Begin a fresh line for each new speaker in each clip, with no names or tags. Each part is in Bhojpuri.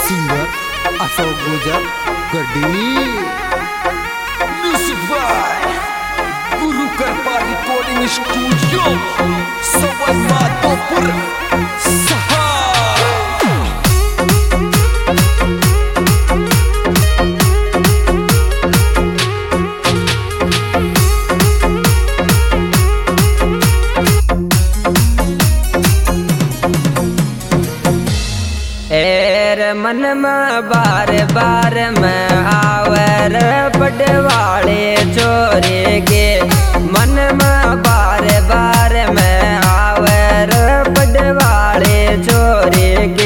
सिंगर अशोक गुजर गड्डी म्यूजिक बाय गुरु कृपा रिकॉर्डिंग स्टूडियो सवन माधोपुर सहा।
मन में बार बार में आवर पटवाले चोरी के मन में बार बार में आवर पटवाले चोरी के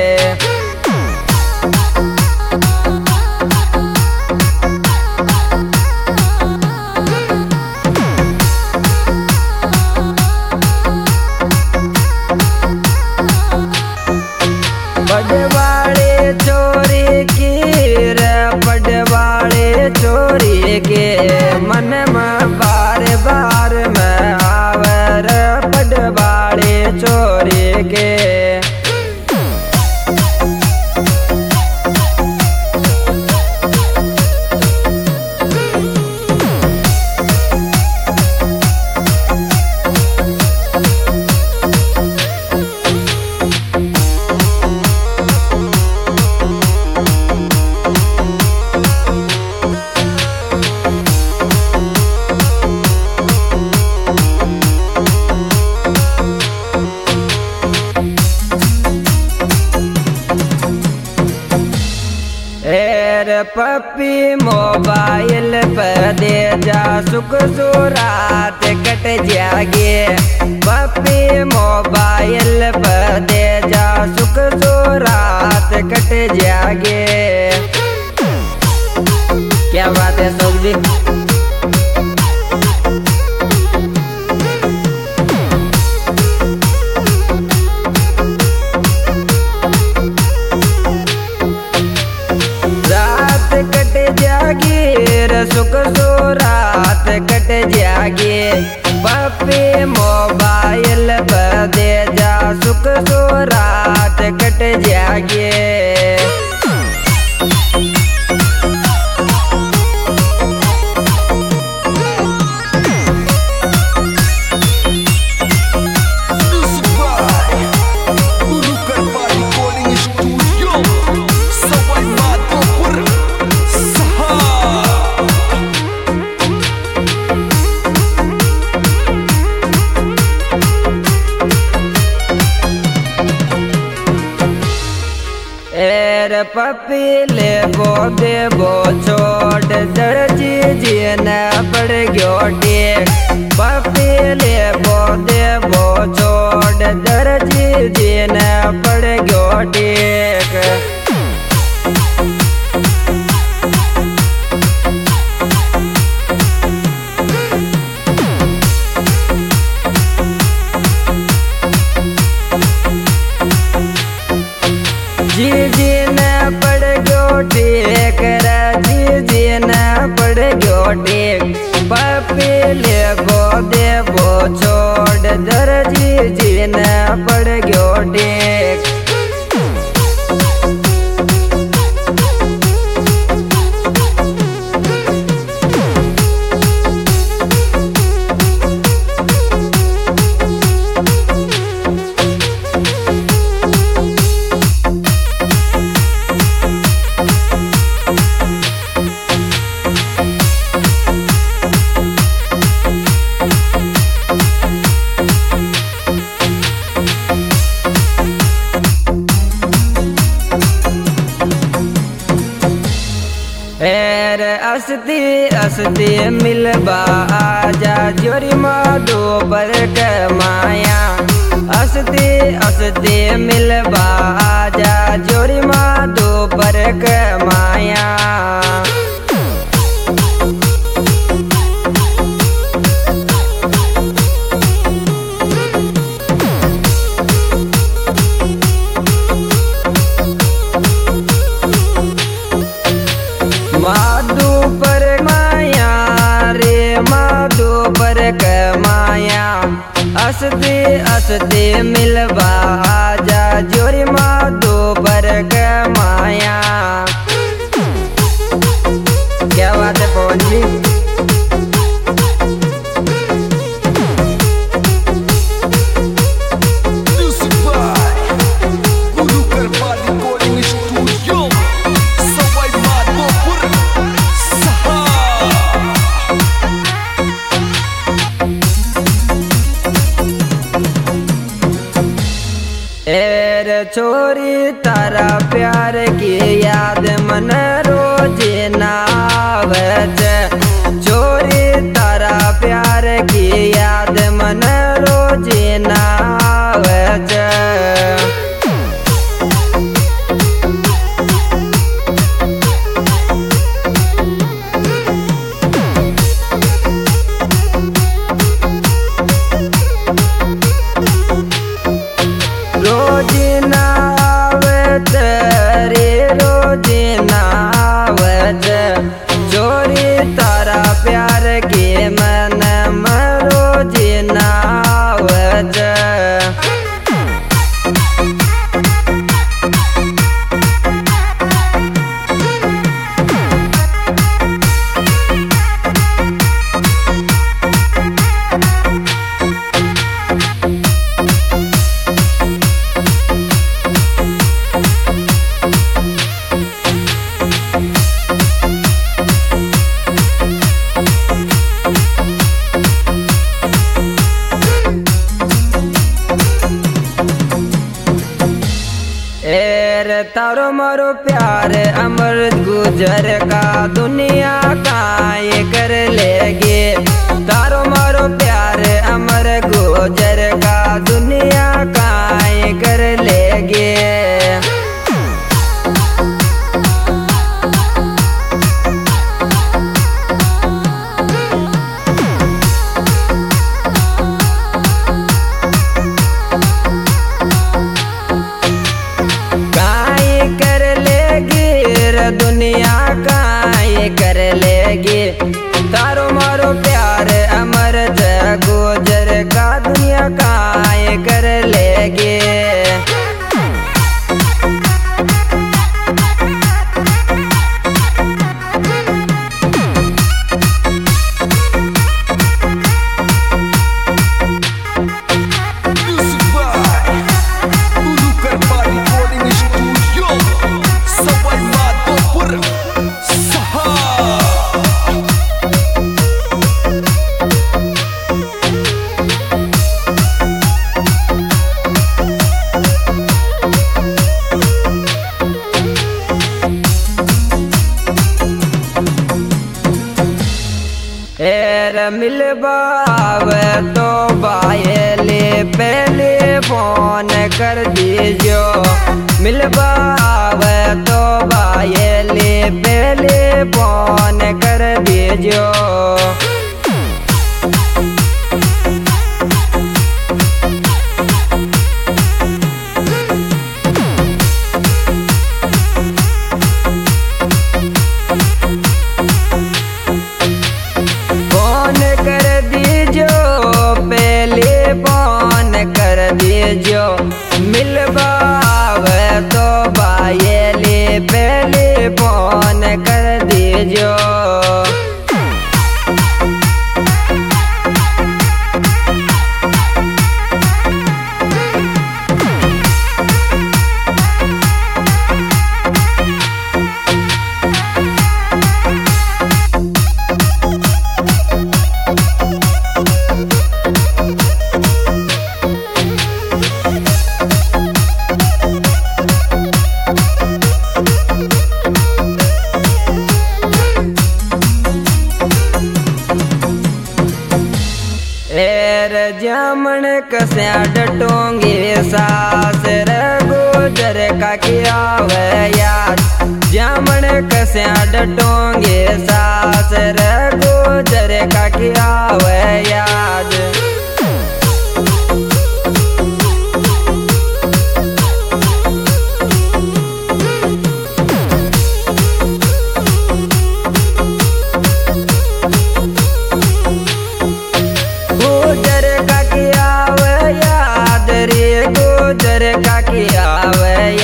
पटवाले चोरी की रे पटवाले चोरी के मन में बार बार में आवर पटवाले चोरी के पप्पी मोबाइल पर दे जा सुख सुरात कट जागे पप्पी मोबाइल पर दे जा सुख सुरात कट जागे। क्या बात है सुख जी। सुख सुरात कट जागे पप्पी मोबाइल पर दे जा सुख सुरात कट जागे। पप्पी ले बो दे बो छोड़ दर्जी जी न पड़ गयो टेक पप्पी ले बो दे बो छोड़ दर्जी जी न पड़ गयो टेक। जी जी न पड़ गयो टेक जी जी न पड़ गयो टेक पप्पी ले बो दे बो छोड़ दर्जी जी न पड़ गयो टेक। अस्ती अस्ती मिलबा आजा जोरी माधो पर कमाया अस्ती अस्ती मिलबा आजा जोरी माधो पर कमाया। माधो पर माया रे माधो पर कमाया अस्ते अस्ते मिलबा आजा जोरी माधोपुर के माया। क्या बात है पवन जी। छोरी तारा प्यार की याद मन रोज ना आवे। छोरी तारा प्यार की याद मन रोज ना आवे। छोरी तारा प्यार के मन रोज ना आवज। तारो मारो प्यार अमर गुजर का दुनिया काए कर लेगे। तारो मारो प्यार अमर गुजर का दुनिया काए कर लेगे। दुनिया काए कर लेगी। तारो मारो प्यार अमर गुजर का दुनिया काए कर लेगी। मिलबाव तो बायले पहले फोन कर दीजो। मिलबाव तो बायले पहले फोन कर दीजो। जो मिलबाव तो बायले पहले फोन कर दीजो। जामन कस्या डटोंगे सास गुजर का किया वे याद। जामन कस्या डटोंगे सास गुजर का किया वे याद। गुजर का किया वे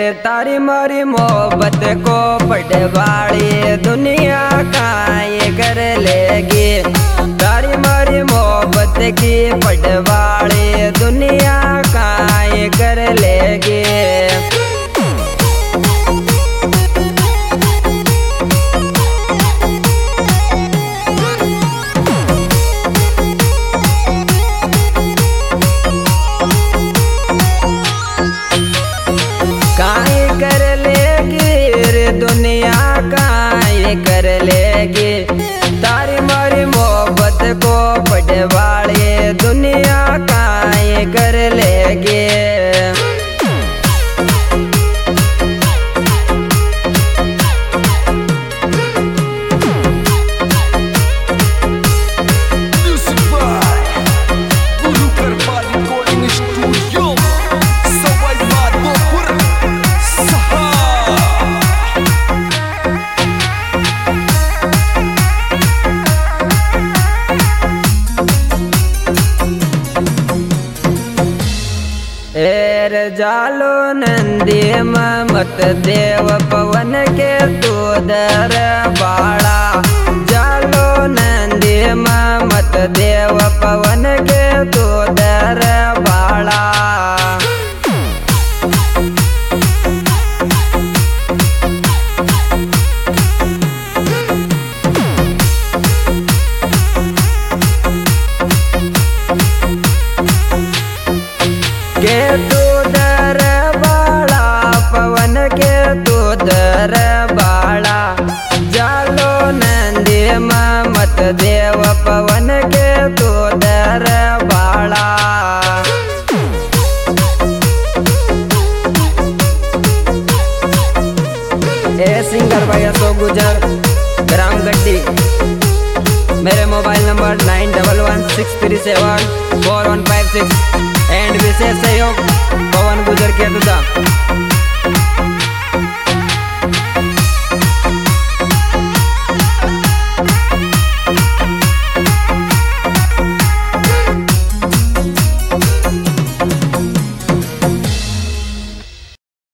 तारी मारी मोहब्बत को पटवाड़ी दुनिया काए कर लेगी। तारी मारी मोहब्बत की पटवाड़ी दुनिया काए कर लेगी। दुनिया काए कर लेगी। तारी मारी मोहब्बत को पटवाड़ी दुनिया काए कर लेगी। एर जालो नंदी मत देव पवन के तू दर बाड़ा। जालो नंदी मत देव पवन के तू दर बाड़ा। के तू दर बाड़ा पवन के तू दर बाड़ा। जालो नंदी मत देव पवन के तू दर बाड़ा। ए सिंगर भाई अशोक गुजर ग्राम गड्डी। मेरे मोबाइल नंबर 9116374156 एंड विशेष सहयोग पवन गुजर के दुदा।